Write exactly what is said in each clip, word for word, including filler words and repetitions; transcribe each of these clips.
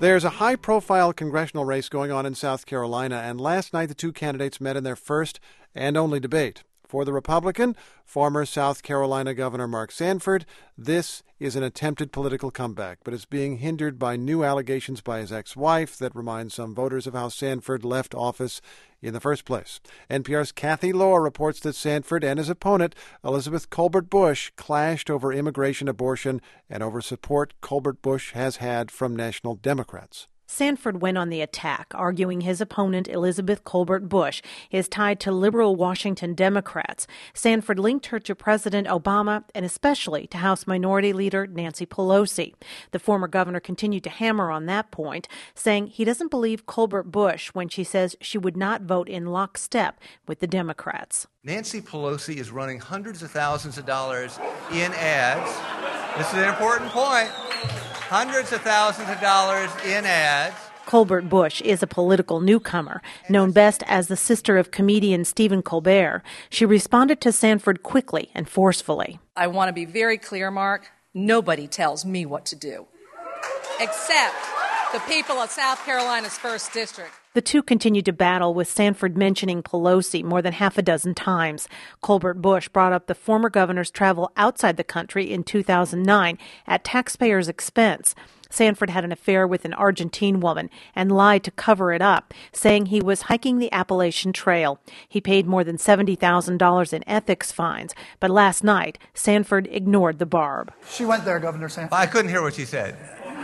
There's a high-profile congressional race going on in South Carolina, and last night the two candidates met in their first and only debate. For the Republican, former South Carolina Governor Mark Sanford, this is an attempted political comeback, but it's being hindered by new allegations by his ex-wife that remind some voters of how Sanford left office in the first place. N P R's Kathy Lohr reports that Sanford and his opponent, Elizabeth Colbert Bush, clashed over immigration, abortion, and over support Colbert Bush has had from national Democrats. Sanford went on the attack, arguing his opponent, Elizabeth Colbert Bush, is tied to liberal Washington Democrats. Sanford linked her to President Obama and especially to House Minority Leader Nancy Pelosi. The former governor continued to hammer on that point, saying he doesn't believe Colbert Bush when she says she would not vote in lockstep with the Democrats. Nancy Pelosi is running hundreds of thousands of dollars in ads. This is an important point. Hundreds of thousands of dollars in ads. Colbert Bush is a political newcomer, known best as the sister of comedian Stephen Colbert. She responded to Sanford quickly and forcefully. I want to be very clear, Mark. Nobody tells me what to do, except the people of South Carolina's first District. The two continued to battle, with Sanford mentioning Pelosi more than half a dozen times. Colbert Bush brought up the former governor's travel outside the country in two thousand nine at taxpayers' expense. Sanford had an affair with an Argentine woman and lied to cover it up, saying he was hiking the Appalachian Trail. He paid more than seventy thousand dollars in ethics fines, but last night, Sanford ignored the barb. She went there, Governor Sanford. I couldn't hear what she said.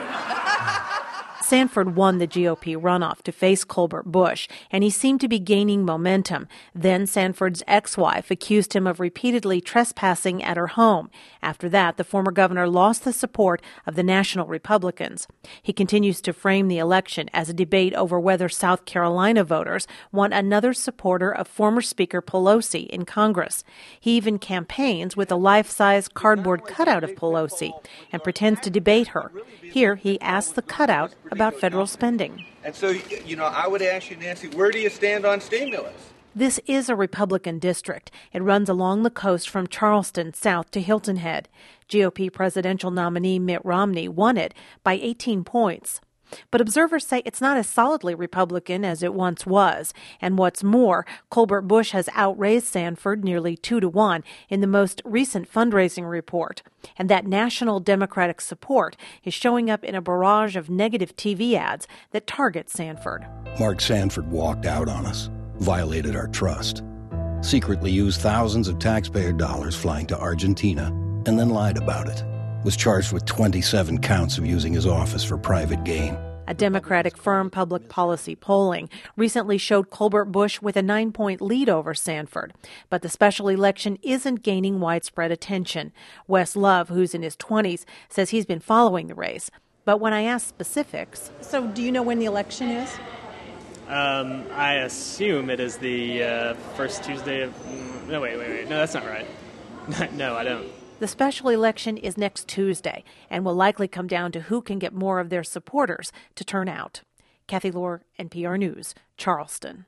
Sanford won the G O P runoff to face Colbert Bush, and he seemed to be gaining momentum. Then Sanford's ex-wife accused him of repeatedly trespassing at her home. After that, the former governor lost the support of the national Republicans. He continues to frame the election as a debate over whether South Carolina voters want another supporter of former Speaker Pelosi in Congress. He even campaigns with a life-size cardboard cutout of Pelosi and pretends to debate her. Here, he asks the cutout about federal spending. And so, you know, I would ask you, Nancy, where do you stand on stimulus? This is a Republican district. It runs along the coast from Charleston south to Hilton Head. G O P presidential nominee Mitt Romney won it by eighteen points. But observers say it's not as solidly Republican as it once was. And what's more, Colbert Bush has outraised Sanford nearly two to one in the most recent fundraising report. And that national Democratic support is showing up in a barrage of negative T V ads that target Sanford. Mark Sanford walked out on us, violated our trust, secretly used thousands of taxpayer dollars flying to Argentina, and then lied about it. Was charged with twenty-seven counts of using his office for private gain. A Democratic firm, Public Policy Polling, recently showed Colbert Bush with a nine-point lead over Sanford. But the special election isn't gaining widespread attention. Wes Love, who's in his twenties, says he's been following the race. But when I asked specifics... So do you know when the election is? Um, I assume it is the uh, first Tuesday of... No, wait, wait, wait. No, that's not right. No, I don't. The special election is next Tuesday and will likely come down to who can get more of their supporters to turn out. Kathy Lohr, N P R News, Charleston.